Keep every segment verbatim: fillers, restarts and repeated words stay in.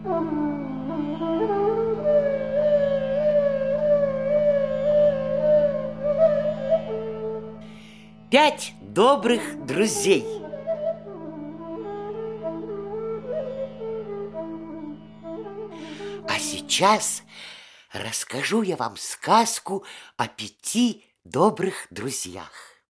Пять добрых друзей. А сейчас расскажу я вам сказку о пяти добрых друзьях.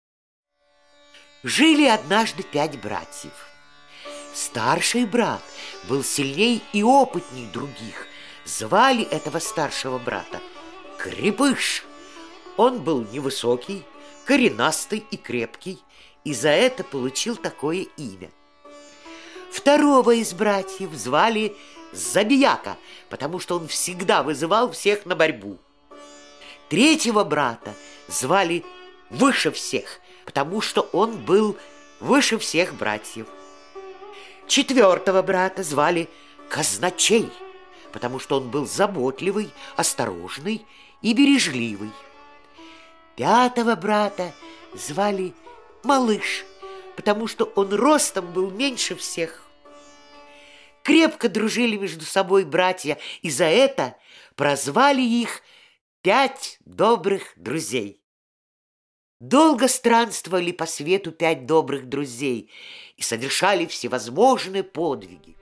Жили однажды пять братьев. Старший брат был сильней и опытней других. Звали этого старшего брата Крепыш. Он был невысокий, коренастый и крепкий, и за это получил такое имя. Второго из братьев звали Забияка, потому что он всегда вызывал всех на борьбу. Третьего брата звали Выше всех, потому что он был выше всех братьев. Четвертого брата звали Казначей, потому что он был заботливый, осторожный и бережливый. Пятого брата звали Малыш, потому что он ростом был меньше всех. Крепко дружили между собой братья, и за это прозвали их пять добрых друзей. Долго странствовали по свету пять добрых друзей и совершали всевозможные подвиги.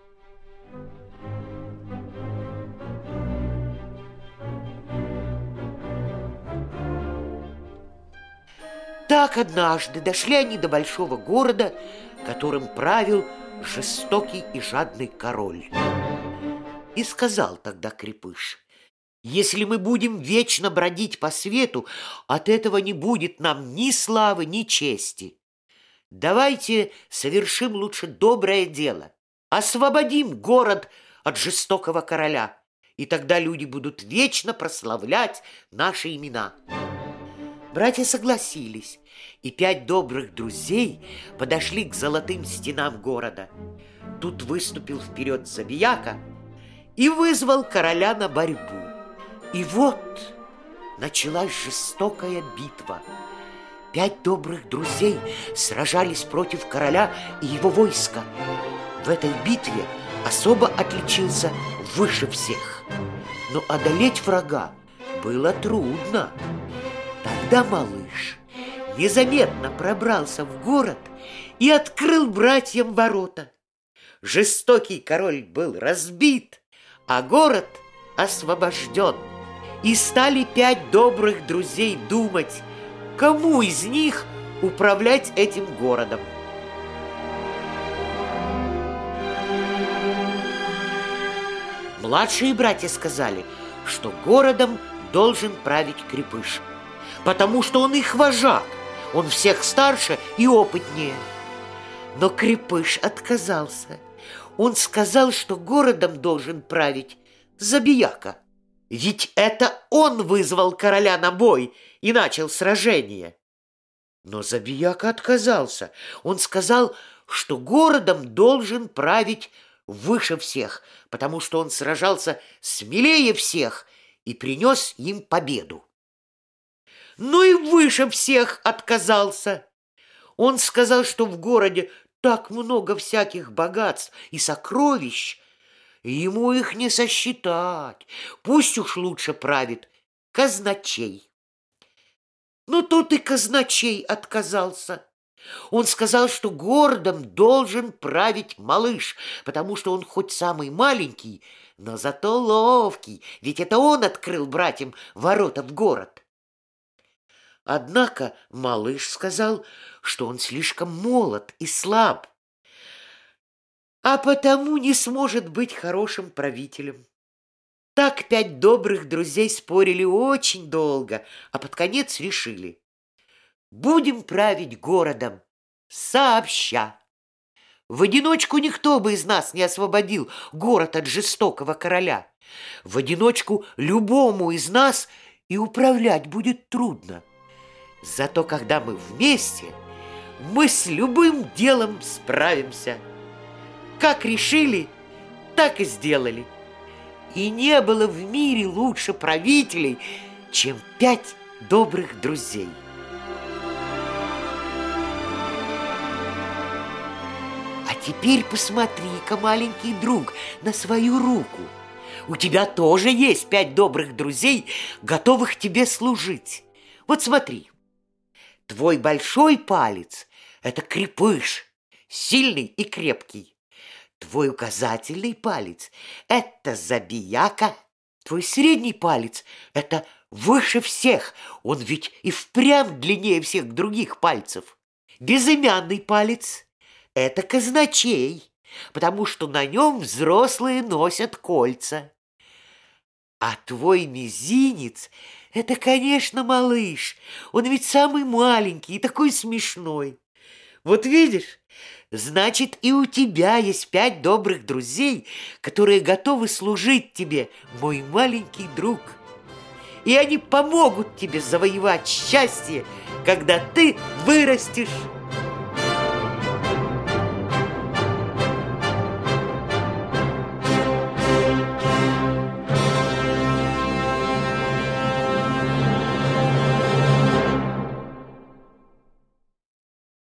Так однажды дошли они до большого города, которым правил жестокий и жадный король. И сказал тогда Крепыш: если мы будем вечно бродить по свету, от этого не будет нам ни славы, ни чести. Давайте совершим лучше доброе дело, освободим город от жестокого короля, и тогда люди будут вечно прославлять наши имена. Братья согласились, и пять добрых друзей подошли к золотым стенам города. Тут выступил вперед Забияка и вызвал короля на борьбу. И вот началась жестокая битва. Пять добрых друзей сражались против короля и его войска. В этой битве особо отличился Выше всех. Но одолеть врага было трудно. Тогда Малыш незаметно пробрался в город и открыл братьям ворота. Жестокий король был разбит, а город освобожден. И стали пять добрых друзей думать, кому из них управлять этим городом. Младшие братья сказали, что городом должен править Крепыш, потому что он их вожак, он всех старше и опытнее. Но Крепыш отказался. Он сказал, что городом должен править Забияка, ведь это он вызвал короля на бой и начал сражение. Но Забияка отказался. Он сказал, что городом должен править Выше всех, потому что он сражался смелее всех и принес им победу. Ну и Выше всех отказался. Он сказал, что в городе так много всяких богатств и сокровищ, ему их не сосчитать. Пусть уж лучше правит Казначей. Но тут и Казначей отказался. Он сказал, что городом должен править Малыш, потому что он хоть самый маленький, но зато ловкий, ведь это он открыл братьям ворота в город. Однако Малыш сказал, что он слишком молод и слаб, а потому не сможет быть хорошим правителем. Так пять добрых друзей спорили очень долго, а под конец решили: будем править городом сообща. В одиночку никто бы из нас не освободил город от жестокого короля. В одиночку любому из нас и управлять будет трудно. Зато когда мы вместе, мы с любым делом справимся. Как решили, так и сделали. И не было в мире лучше правителей, чем пять добрых друзей. А теперь посмотри-ка, маленький друг, на свою руку. У тебя тоже есть пять добрых друзей, готовых тебе служить. Вот смотри, твой большой палец – это крепыш, сильный и крепкий. Твой указательный палец – это забияка. Твой средний палец – это выше всех, он ведь и впрямь длиннее всех других пальцев. Безымянный палец – это казначей, потому что на нем взрослые носят кольца. А твой мизинец – это, конечно, малыш, он ведь самый маленький и такой смешной. Вот видишь, значит, и у тебя есть пять добрых друзей, которые готовы служить тебе, мой маленький друг. И они помогут тебе завоевать счастье, когда ты вырастешь.